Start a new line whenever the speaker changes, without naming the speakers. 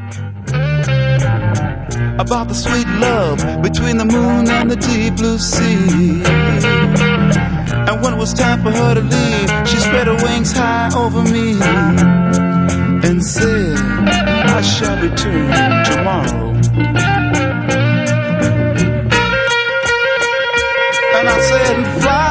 about the sweet love between the moon and the deep blue sea. And when it was time for her to leave, she spread her wings high over me and said, I shall return tomorrow. And I said, fly